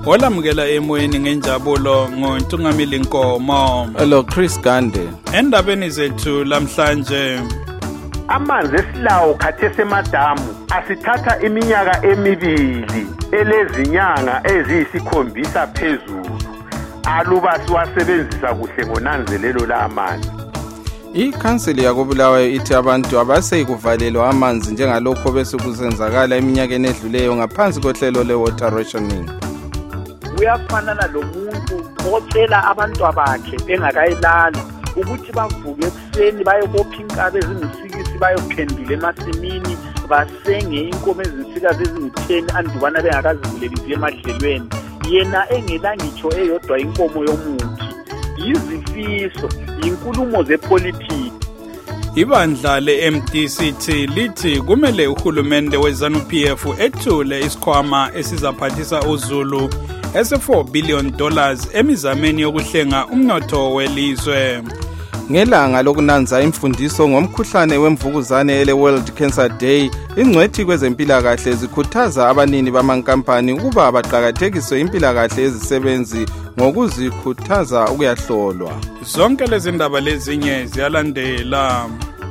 olamukela emoyeni ngenjabulo ngoNtungamili Nkomo. Hello Chris Gande. Endabeni zethu lamhlanje, amanzi esilawo khathesi emadamu asithatha iminyaka emibili elezinyanga eziyisikhombisa phezulu aluba siwasebenzisa kuhle ngonanzelelo lamanzi. Ikhansili yakobulawayo ithi abantu abaseyikuvalelwa amanzi njengalokho bese kusenzakala eminyakeni edluleyo ngaphansi kohlelo le-water rationing. Uyafanana lomuntu otshela abantu abakhe bengakayilali ukuthi bavuke ekuseni bayokopha inkabe ezingu-6 bayophendula emasimini basenge inkomo ezinsikazi ezingu-10 andubana bengakazivulelisi emadlelweni, yena engela ngitsho eyodwa inkomo yomuthi. Yizifiso, inkulumo zepolitiki. ibandla le-MDCT lithi kumele uhulumende we-ZANU-PF ethule isikhwama esizaphathisa uZulu ese-$4 billion emizameni yokuhlenga umnotho welizwe. Ngelanga lokunanza imfundiso ngomkhuhlane wemvukuzane ele-World Cancer Day, ingcwethi kwezempilakahle zikhuthaza abanini bamankampani ukuba baqakathekise impilakahle yezisebenzi ngokuzikhuthaza ukuyahlolwa. Zonke lezi ndaba lezinye ziyalandela.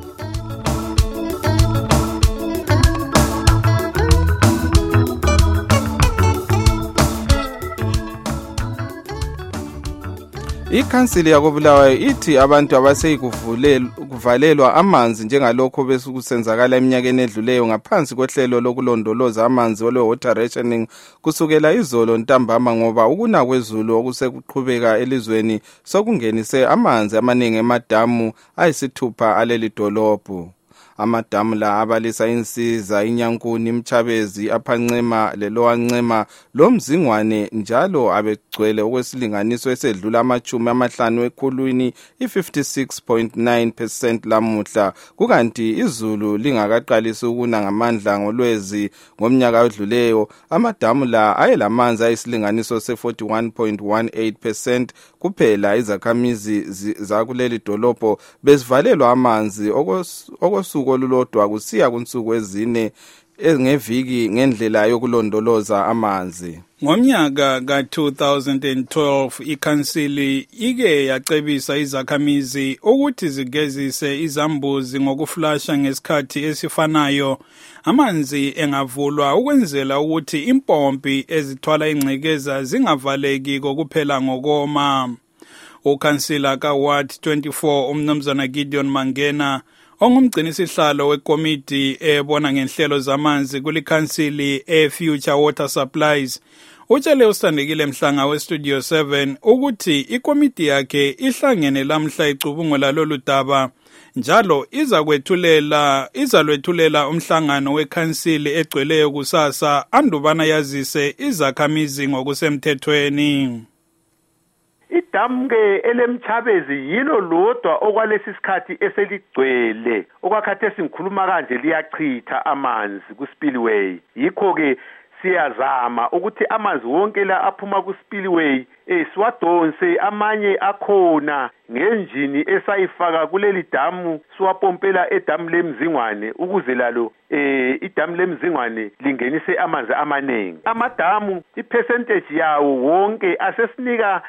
Ikhansili yakobulawayo ithi abantu abaseyikuvalelwa amanzi njengalokho besukusenzakala eminyakeni edluleyo ngaphansi kohlelo lokulondoloza amanzi ole-water rationing kusukela izolo ntambama ngoba ukuna kwezulu okusekuqhubeka elizweni sokungenise amanzi amaningi emadamu ayisithupha aleli dolobho. Amadamu la abalisa insiza, iNyankuni, iMchabezi, aPhancema, leLowancema, loMzingwane njalo abegcwele okwesilinganiso esedlula ama50 ekhulwini i-56.9% lamuhla, kukanti izulu lingakaqalisi ukuna ngamandla ngoLwezi ngomnyaka odluleyo. Amadamu la ayelamanzi ayisilinganiso se-41.18% kuphela. Izakhamizi zakuleli dolobho bezivalelwa amanzi okosuku olulodwa kusiya kunsuku ezine ngeviki ngendlela yokulondoloza amanzi. Ngomnyaka ka-2012 ikhansili ike yacebisa izakhamizi ukuthi zigezise izambuzi ngokuflasha ngesikhathi esifanayo amanzi engavulwa ukwenzela ukuthi impompi ezithwala ingcekeza zingavaleki kokuphela ngokoma. Ukhansila ka-Ward 24 umnumzana Gideon Mangena ongumgcinisihlalo wekomiti ebona ngenhlelo zamanzi kulikhansili e-Future Water Supplies utshele uSandekile Mhlanga we-Studio 7 ukuthi ikomiti yakhe ihlangene lamhla icubungula lolu daba njalo izalwethulela umhlangano wekhansili egcweleyo kusasa andubana yazise izakhamizi ngokusemthethweni. Idamu-ke elemchabezi yilo lodwa okwalesi sikhathi eseligcwele okwakhathesi ngikhuluma kanje liyachitha amanzi ku-spillway. Yikho-ke siyazama ukuthi amanzi wonke la aphuma ku-spillway siwadonse, amanye akhona ngenjini esayifaka kuleli damu siwapompela edamu leMzingwane ukuze lalo idamu leMzingwane lingenise amanzi amaningi. Amadamu ipercentage yawo wonke asesinika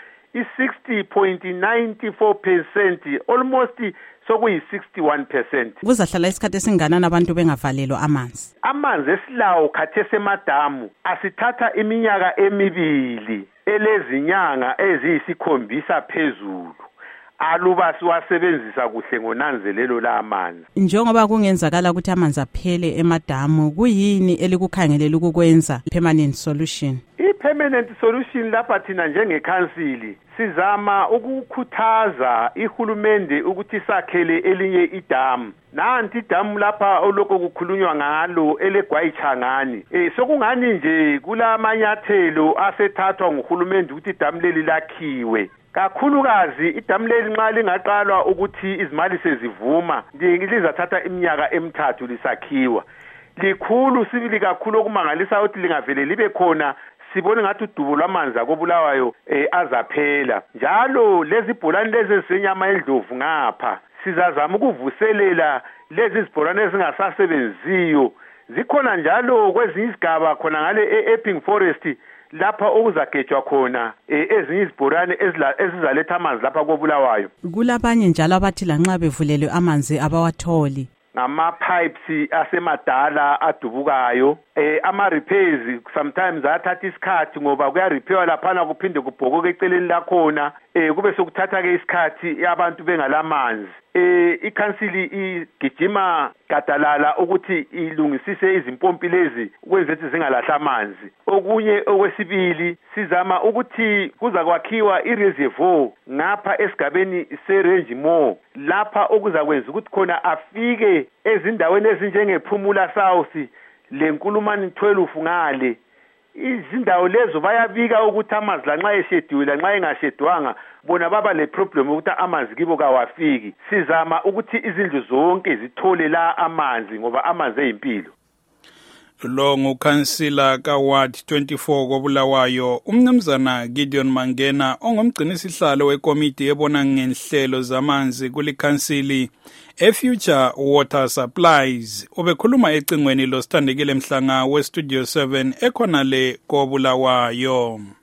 i-60.94%, almost sokuyi-61%. Kuzahlala isikhathi esinganani abantu bengavalelwa amanzi? Amanzi esilawo khathesi emadamu asithatha iminyaka emibili elezinyanga eziyisikhombisa phezulu aluba siwasebenzisa kuhle ngonanzelelo lamanzi. Njengoba kungenzakala ukuthi amanzi aphele emadamu, kuyini elikukhangelela ukukwenza permanent solution? I-permanent solution lapha thina njengekhansili sizama ukukhuthaza ihulumende ukuthi sakhele elinye idamu. Nanti idamu lapha oloko kukhulunywa ngalo elegwayichangani. Sokungani nje kulamanyathelo asethathwa nguhulumende ukuthi idamu leli lakhiwe. Kakhulukazi idamu leli nxa lingaqalwa ukuthi izimali sezivuma lizathatha iminyaka emithathu lisakhiwa. Likhulu sibili kakhulu okumangalisa ukuthi lingavele libe khona sibone ngathi udubo lwamanzi akobulawayo azaphela. Njalo lezi bholani lezi ezisenyama endlovu ngapha sizazama ukuvuselela lezi zibholani ezingasasebenziyo. Zikhona njalo kwezinye izigaba khona ngale e-Epping Forest lapha okuzagejwa khona ezinye izibhorane ezizaletha amanzi lapha koBulawayo. Kulabanye njalo abathi lanxa bevulelwe amanzi abawatholi. Ngama-pipes asemadala adubukayo. Ama-repairs sometimes ayathatha isikhathi ngoba kuya-repairwa laphana kuphinde kubhokoke eceleni lakhona. Kube sokuthatha-ke isikhathi abantu bengalamanzi. Ikhansili igijima gadalala ukuthi ilungisise izimpompi lezi ukwenza ukuthi zingalahla amanzi. Okunye okwesibili sizama ukuthi kuza kwakhiwa ireservoir ngapha esigabeni seRange Mall lapha okuzakwenza ukuthi khona afike ezindaweni ezinjengePhumula South leNkulumani 12 ngale. Izindawo lezo bayabika ukuthi amanzi lanxa eshediwe lanxa engashedwanga bona baba le problem ukuthi amanzi kibo kawafiki. Sizama ukuthi izindlu zonke zithole la amanzi ngoba amanzi eyimpilo. Lo ngukhansila kaWard 24 koBulawayo umnumzana Gideon Mangena ongumgcinisihlalo wekomiti ebona ngenhlelo zamanzi kulikhansili eFuture Water Supplies. Ubekhuluma ecingweni lo Sithandekile Mhlanga weStudio 7 ekhona le koBulawayo.